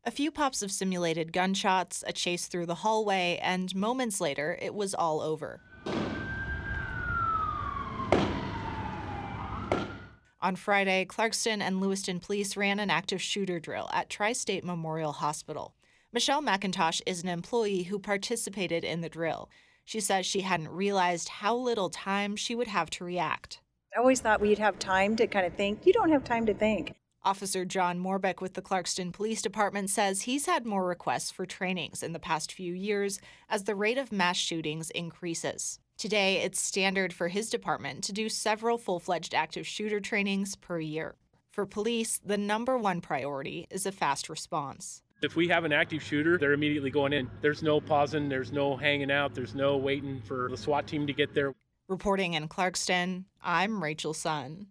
A few pops of simulated gunshots, a chase through the hallway, and moments later, it was all over. On Friday, Clarkston and Lewiston police ran an active shooter drill at Tri-State Memorial Hospital. Michelle McIntosh is an employee who participated in the drill. She says she hadn't realized how little time she would have to react. I always thought we'd have time to kind of think. You don't have time to think. Officer John Morbeck with the Clarkston Police Department says he's had more requests for trainings in the past few years as the rate of mass shootings increases. Today, it's standard for his department to do several full-fledged active shooter trainings per year. For police, the number one priority is a fast response. If we have an active shooter, they're immediately going in. There's no pausing, there's no hanging out, there's no waiting for the SWAT team to get there. Reporting in Clarkston, I'm Rachel Sun.